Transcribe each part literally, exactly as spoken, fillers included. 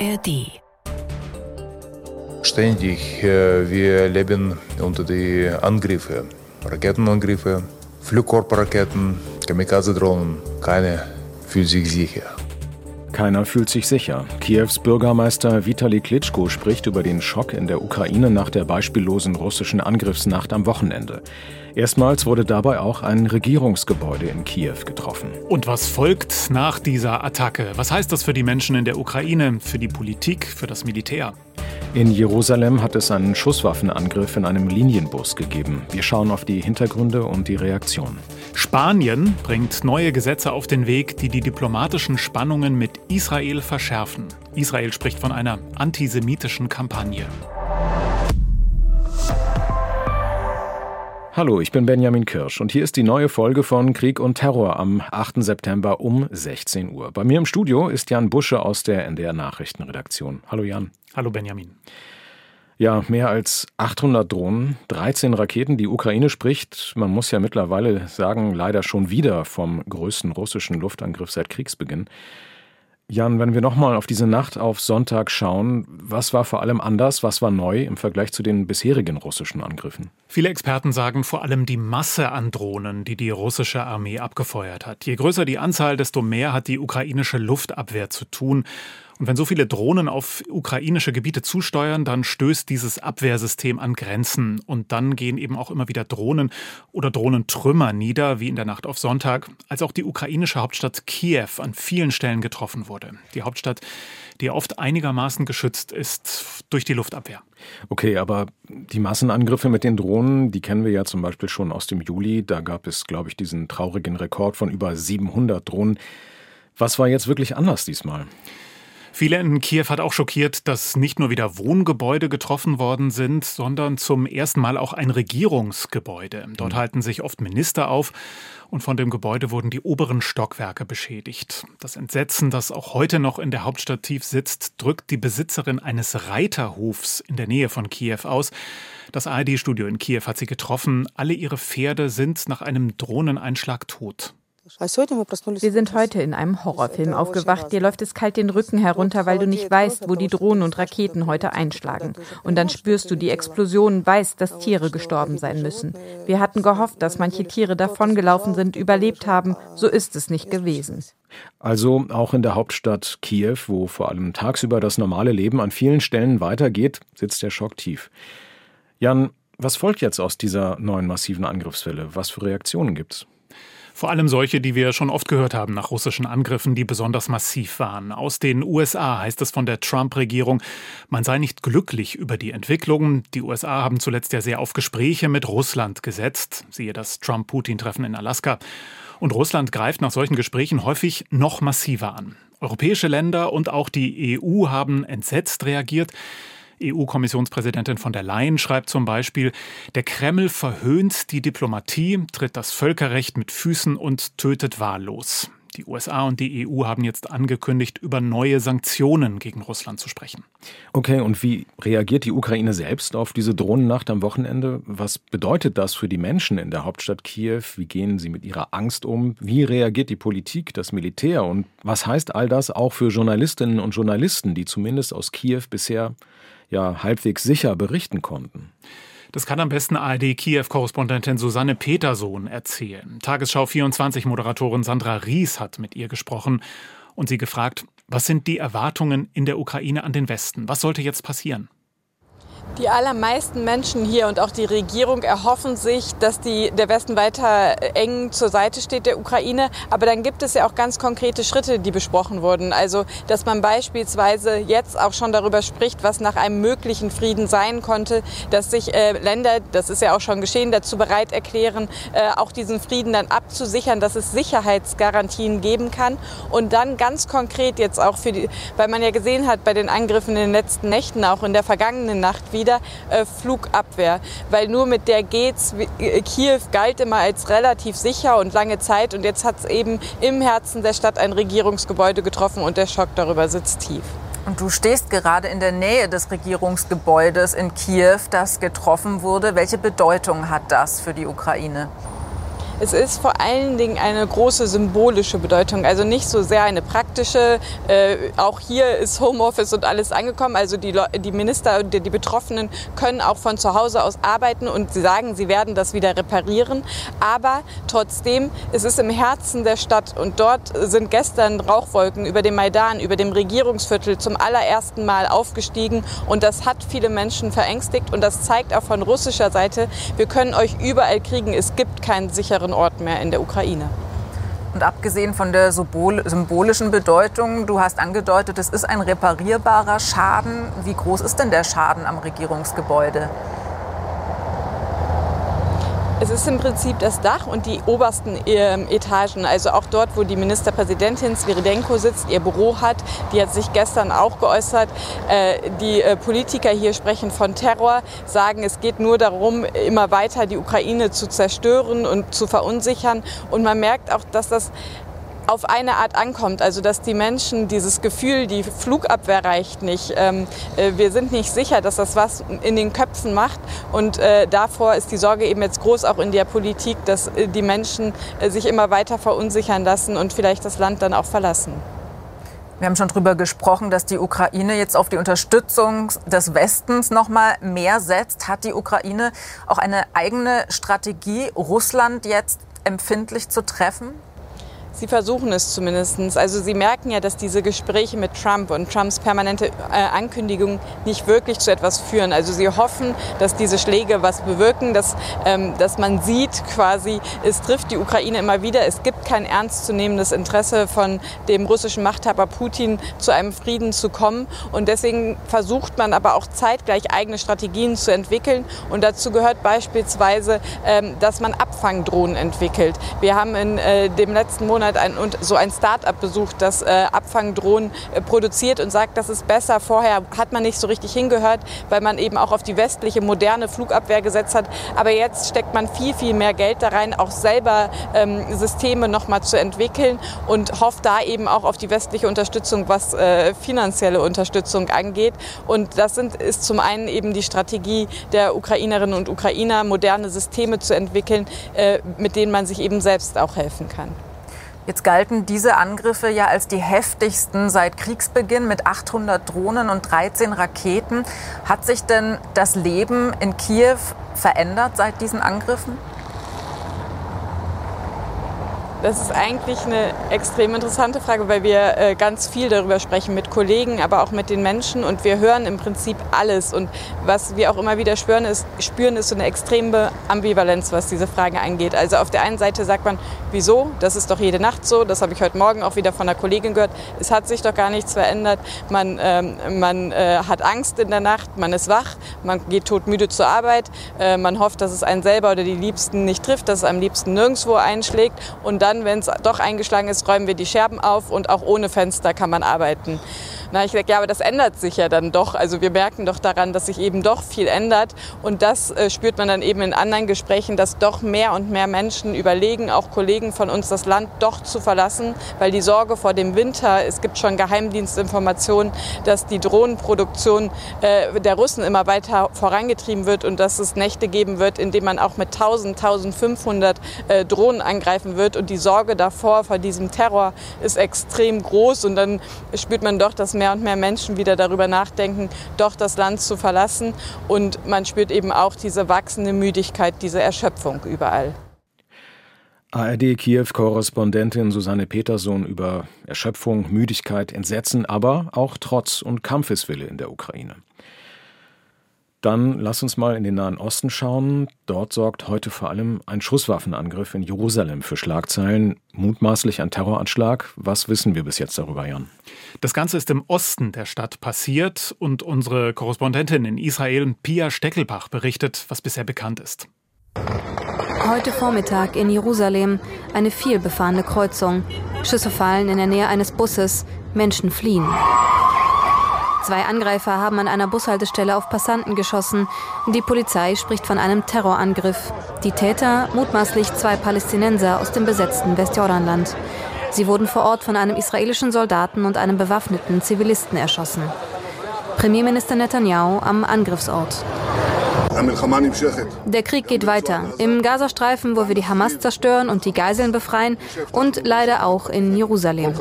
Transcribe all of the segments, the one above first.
R D. Ständig, äh, wir leben unter die Angriffe, Raketenangriffe, Flugkörperraketen, Kamikaze-Drohnen. Keiner fühlt sich sicher. Keiner fühlt sich sicher. Kiews Bürgermeister Vitali Klitschko spricht über den Schock in der Ukraine nach der beispiellosen russischen Angriffsnacht am Wochenende. Erstmals wurde dabei auch ein Regierungsgebäude in Kiew getroffen. Und was folgt nach dieser Attacke? Was heißt das für die Menschen in der Ukraine, für die Politik, für das Militär? In Jerusalem hat es einen Schusswaffenangriff in einem Linienbus gegeben. Wir schauen auf die Hintergründe und die Reaktion. Spanien bringt neue Gesetze auf den Weg, die die diplomatischen Spannungen mit Israel verschärfen. Israel spricht von einer antisemitischen Kampagne. Hallo, ich bin Benjamin Kirsch und hier ist die neue Folge von Krieg und Terror am achten September um sechzehn Uhr. Bei mir im Studio ist Jan Busche aus der N D R-Nachrichtenredaktion. Hallo Jan. Hallo Benjamin. Ja, mehr als achthundert Drohnen, dreizehn Raketen. Die Ukraine spricht, man muss ja mittlerweile sagen, leider schon wieder vom größten russischen Luftangriff seit Kriegsbeginn. Jan, wenn wir nochmal auf diese Nacht auf Sonntag schauen, was war vor allem anders, was war neu im Vergleich zu den bisherigen russischen Angriffen? Viele Experten sagen vor allem die Masse an Drohnen, die die russische Armee abgefeuert hat. Je größer die Anzahl, desto mehr hat die ukrainische Luftabwehr zu tun. Und wenn so viele Drohnen auf ukrainische Gebiete zusteuern, dann stößt dieses Abwehrsystem an Grenzen. Und dann gehen eben auch immer wieder Drohnen oder Drohnentrümmer nieder, wie in der Nacht auf Sonntag, als auch die ukrainische Hauptstadt Kiew an vielen Stellen getroffen wurde. Die Hauptstadt, die oft einigermaßen geschützt ist durch die Luftabwehr. Okay, aber die Massenangriffe mit den Drohnen, die kennen wir ja zum Beispiel schon aus dem Juli. Da gab es, glaube ich, diesen traurigen Rekord von über siebenhundert Drohnen. Was war jetzt wirklich anders diesmal? Viele in Kiew hat auch schockiert, dass nicht nur wieder Wohngebäude getroffen worden sind, sondern zum ersten Mal auch ein Regierungsgebäude. Dort halten sich oft Minister auf und von dem Gebäude wurden die oberen Stockwerke beschädigt. Das Entsetzen, das auch heute noch in der Hauptstadt tief sitzt, drückt die Besitzerin eines Reiterhofs in der Nähe von Kiew aus. Das A R D-Studio in Kiew hat sie getroffen. Alle ihre Pferde sind nach einem Drohneneinschlag tot. Wir sind heute in einem Horrorfilm aufgewacht. Dir läuft es kalt den Rücken herunter, weil du nicht weißt, wo die Drohnen und Raketen heute einschlagen. Und dann spürst du die Explosionen, weißt, dass Tiere gestorben sein müssen. Wir hatten gehofft, dass manche Tiere davongelaufen sind, überlebt haben. So ist es nicht gewesen. Also auch in der Hauptstadt Kiew, wo vor allem tagsüber das normale Leben an vielen Stellen weitergeht, sitzt der Schock tief. Jan, was folgt jetzt aus dieser neuen massiven Angriffswelle? Was für Reaktionen gibt's? Vor allem solche, die wir schon oft gehört haben nach russischen Angriffen, die besonders massiv waren. Aus den U S A heißt es von der Trump-Regierung, man sei nicht glücklich über die Entwicklungen. Die U S A haben zuletzt ja sehr auf Gespräche mit Russland gesetzt. Siehe das Trump-Putin-Treffen in Alaska. Und Russland greift nach solchen Gesprächen häufig noch massiver an. Europäische Länder und auch die E U haben entsetzt reagiert. E U-Kommissionspräsidentin von der Leyen schreibt zum Beispiel, der Kreml verhöhnt die Diplomatie, tritt das Völkerrecht mit Füßen und tötet wahllos. Die U S A und die E U haben jetzt angekündigt, über neue Sanktionen gegen Russland zu sprechen. Okay, und wie reagiert die Ukraine selbst auf diese Drohnennacht am Wochenende? Was bedeutet das für die Menschen in der Hauptstadt Kiew? Wie gehen sie mit ihrer Angst um? Wie reagiert die Politik, das Militär? Und was heißt all das auch für Journalistinnen und Journalisten, die zumindest aus Kiew bisher ja halbwegs sicher berichten konnten? Das kann am besten A R D-Kiew-Korrespondentin Susanne Petersohn erzählen. Tagesschau vierundzwanzig-Moderatorin Sandra Ries hat mit ihr gesprochen und sie gefragt, was sind die Erwartungen in der Ukraine an den Westen? Was sollte jetzt passieren? Die allermeisten Menschen hier und auch die Regierung erhoffen sich, dass die, der Westen weiter eng zur Seite steht der Ukraine. Aber dann gibt es ja auch ganz konkrete Schritte, die besprochen wurden. Also, dass man beispielsweise jetzt auch schon darüber spricht, was nach einem möglichen Frieden sein konnte, dass sich äh, Länder, das ist ja auch schon geschehen, dazu bereit erklären, äh, auch diesen Frieden dann abzusichern, dass es Sicherheitsgarantien geben kann. Und dann ganz konkret jetzt auch für die, weil man ja gesehen hat bei den Angriffen in den letzten Nächten, auch in der vergangenen Nacht wieder, Äh, Flugabwehr, weil nur mit der geht's. Kiew galt immer als relativ sicher und lange Zeit und jetzt hat es eben im Herzen der Stadt ein Regierungsgebäude getroffen und der Schock darüber sitzt tief. Und du stehst gerade in der Nähe des Regierungsgebäudes in Kiew, das getroffen wurde. Welche Bedeutung hat das für die Ukraine? Es ist vor allen Dingen eine große symbolische Bedeutung, also nicht so sehr eine praktische. Äh, auch hier ist Homeoffice und alles angekommen, also die, die Minister und die, die Betroffenen können auch von zu Hause aus arbeiten und sie sagen, sie werden das wieder reparieren. Aber trotzdem, es ist im Herzen der Stadt und dort sind gestern Rauchwolken über dem Maidan, über dem Regierungsviertel zum allerersten Mal aufgestiegen und das hat viele Menschen verängstigt und das zeigt auch von russischer Seite, wir können euch überall kriegen, es gibt keinen sicheren Ort mehr in der Ukraine. Und abgesehen von der symbolischen Bedeutung, du hast angedeutet, es ist ein reparierbarer Schaden. Wie groß ist denn der Schaden am Regierungsgebäude? Es ist im Prinzip das Dach und die obersten äh, Etagen, also auch dort, wo die Ministerpräsidentin Sviridenko sitzt, ihr Büro hat. Die hat sich gestern auch geäußert. Äh, die äh, Politiker hier sprechen von Terror, sagen, es geht nur darum, immer weiter die Ukraine zu zerstören und zu verunsichern. Und man merkt auch, dass das auf eine Art ankommt, also dass die Menschen dieses Gefühl, die Flugabwehr reicht nicht, ähm, äh, wir sind nicht sicher, dass das was in den Köpfen macht und äh, davor ist die Sorge eben jetzt groß auch in der Politik, dass äh, die Menschen äh, sich immer weiter verunsichern lassen und vielleicht das Land dann auch verlassen. Wir haben schon darüber gesprochen, dass die Ukraine jetzt auf die Unterstützung des Westens noch mal mehr setzt. Hat die Ukraine auch eine eigene Strategie, Russland jetzt empfindlich zu treffen? Sie versuchen es zumindest. Also sie merken ja, dass diese Gespräche mit Trump und Trumps permanente äh, Ankündigungen nicht wirklich zu etwas führen. Also sie hoffen, dass diese Schläge was bewirken, dass, ähm, dass man sieht quasi, es trifft die Ukraine immer wieder. Es gibt kein ernstzunehmendes Interesse von dem russischen Machthaber Putin, zu einem Frieden zu kommen. Und deswegen versucht man aber auch zeitgleich eigene Strategien zu entwickeln. Und dazu gehört beispielsweise, ähm, dass man Abfangdrohnen entwickelt. Wir haben in äh, dem letzten Monat Ein, und so ein Start-up besucht, das äh, Abfangdrohnen äh, produziert und sagt, das ist besser. Vorher hat man nicht so richtig hingehört, weil man eben auch auf die westliche moderne Flugabwehr gesetzt hat. Aber jetzt steckt man viel, viel mehr Geld da rein, auch selber ähm, Systeme noch mal zu entwickeln und hofft da eben auch auf die westliche Unterstützung, was äh, finanzielle Unterstützung angeht. Und das sind, ist zum einen eben die Strategie der Ukrainerinnen und Ukrainer, moderne Systeme zu entwickeln, äh, mit denen man sich eben selbst auch helfen kann. Jetzt galten diese Angriffe ja als die heftigsten seit Kriegsbeginn mit achthundert Drohnen und dreizehn Raketen. Hat sich denn das Leben in Kiew verändert seit diesen Angriffen? Das ist eigentlich eine extrem interessante Frage, weil wir äh, ganz viel darüber sprechen mit Kollegen, aber auch mit den Menschen und wir hören im Prinzip alles. Und was wir auch immer wieder spüren ist, spüren, ist so eine extreme Ambivalenz, was diese Fragen angeht. Also auf der einen Seite sagt man, wieso? Das ist doch jede Nacht so. Das habe ich heute Morgen auch wieder von einer Kollegin gehört. Es hat sich doch gar nichts verändert. Man, ähm, man äh, hat Angst in der Nacht, man ist wach, man geht todmüde zur Arbeit. Äh, man hofft, dass es einen selber oder die Liebsten nicht trifft, dass es am liebsten nirgendwo einschlägt. Und dann, wenn es doch eingeschlagen ist, räumen wir die Scherben auf und auch ohne Fenster kann man arbeiten. Na, ich sage, ja, aber das ändert sich ja dann doch. Also wir merken doch daran, dass sich eben doch viel ändert. Und das äh, spürt man dann eben in anderen Gesprächen, dass doch mehr und mehr Menschen überlegen, auch Kollegen von uns, das Land doch zu verlassen, weil die Sorge vor dem Winter, es gibt schon Geheimdienstinformationen, dass die Drohnenproduktion äh, der Russen immer weiter vorangetrieben wird und dass es Nächte geben wird, in denen man auch mit tausend, eintausendfünfhundert äh, Drohnen angreifen wird. Und die Sorge davor, vor diesem Terror, ist extrem groß. Und dann spürt man doch, dass mehr und mehr Menschen wieder darüber nachdenken, doch das Land zu verlassen. Und man spürt eben auch diese wachsende Müdigkeit, diese Erschöpfung überall. A R D-Kiew-Korrespondentin Susanne Petersohn über Erschöpfung, Müdigkeit, Entsetzen, aber auch Trotz und Kampfeswille in der Ukraine. Dann lass uns mal in den Nahen Osten schauen. Dort sorgt heute vor allem ein Schusswaffenangriff in Jerusalem für Schlagzeilen, mutmaßlich ein Terroranschlag. Was wissen wir bis jetzt darüber, Jan? Das Ganze ist im Osten der Stadt passiert und unsere Korrespondentin in Israel, Pia Steckelbach, berichtet, was bisher bekannt ist. Heute Vormittag in Jerusalem eine vielbefahrene Kreuzung. Schüsse fallen in der Nähe eines Busses, Menschen fliehen. Zwei Angreifer haben an einer Bushaltestelle auf Passanten geschossen. Die Polizei spricht von einem Terrorangriff. Die Täter, mutmaßlich zwei Palästinenser aus dem besetzten Westjordanland. Sie wurden vor Ort von einem israelischen Soldaten und einem bewaffneten Zivilisten erschossen. Premierminister Netanyahu am Angriffsort. Der Krieg geht weiter. Im Gazastreifen, wo wir die Hamas zerstören und die Geiseln befreien, und leider auch in Jerusalem.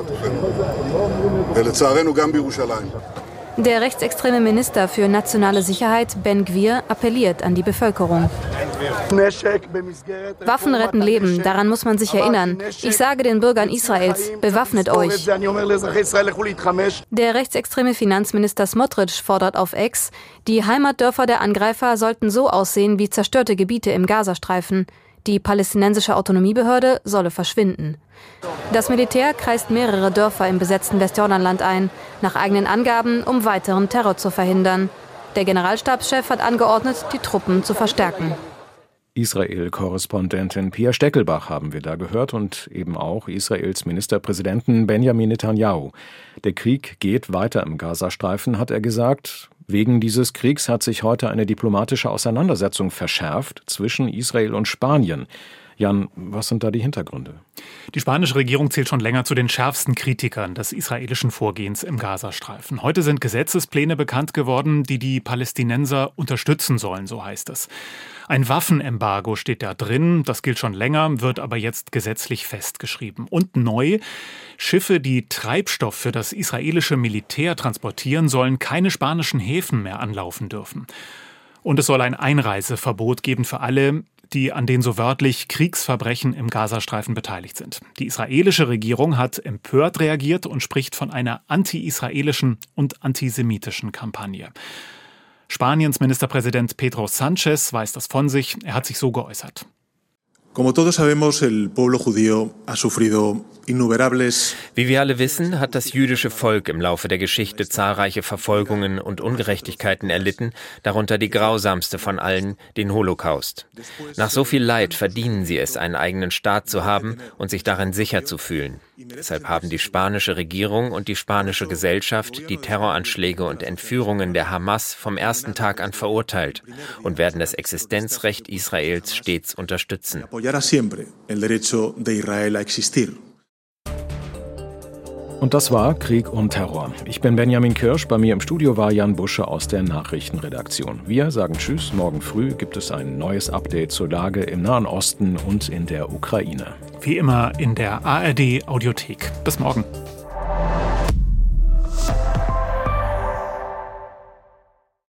Der rechtsextreme Minister für nationale Sicherheit, Ben Gvir, appelliert an die Bevölkerung. Waffen retten Leben, daran muss man sich erinnern. Ich sage den Bürgern Israels, bewaffnet euch. Der rechtsextreme Finanzminister Smotrich fordert auf X, die Heimatdörfer der Angreifer sollten so aussehen wie zerstörte Gebiete im Gazastreifen. Die palästinensische Autonomiebehörde solle verschwinden. Das Militär kreist mehrere Dörfer im besetzten Westjordanland ein, nach eigenen Angaben, um weiteren Terror zu verhindern. Der Generalstabschef hat angeordnet, die Truppen zu verstärken. Israel-Korrespondentin Pia Steckelbach haben wir da gehört und eben auch Israels Ministerpräsidenten Benjamin Netanyahu. Der Krieg geht weiter im Gazastreifen, hat er gesagt. Wegen dieses Kriegs hat sich heute eine diplomatische Auseinandersetzung verschärft zwischen Israel und Spanien. Jan, was sind da die Hintergründe? Die spanische Regierung zählt schon länger zu den schärfsten Kritikern des israelischen Vorgehens im Gazastreifen. Heute sind Gesetzespläne bekannt geworden, die die Palästinenser unterstützen sollen, so heißt es. Ein Waffenembargo steht da drin, das gilt schon länger, wird aber jetzt gesetzlich festgeschrieben. Und neu, Schiffe, die Treibstoff für das israelische Militär transportieren, sollen keine spanischen Häfen mehr anlaufen dürfen. Und es soll ein Einreiseverbot geben für alle, die an den so wörtlich Kriegsverbrechen im Gazastreifen beteiligt sind. Die israelische Regierung hat empört reagiert und spricht von einer anti-israelischen und antisemitischen Kampagne. Spaniens Ministerpräsident Pedro Sánchez weist das von sich. Er hat sich so geäußert. Como todos sabemos, el pueblo judío ha sufrido innumerables. Wie wir alle wissen, hat das jüdische Volk im Laufe der Geschichte zahlreiche Verfolgungen und Ungerechtigkeiten erlitten, darunter die grausamste von allen, den Holocaust. Nach so viel Leid verdienen sie es, einen eigenen Staat zu haben und sich darin sicher zu fühlen. Deshalb haben die spanische Regierung und die spanische Gesellschaft die Terroranschläge und Entführungen der Hamas vom ersten Tag an verurteilt und werden das Existenzrecht Israels stets unterstützen. Und das war Krieg und Terror. Ich bin Benjamin Kirsch, bei mir im Studio war Jan Busche aus der Nachrichtenredaktion. Wir sagen Tschüss, morgen früh gibt es ein neues Update zur Lage im Nahen Osten und in der Ukraine. Wie immer in der A R D Audiothek. Bis morgen.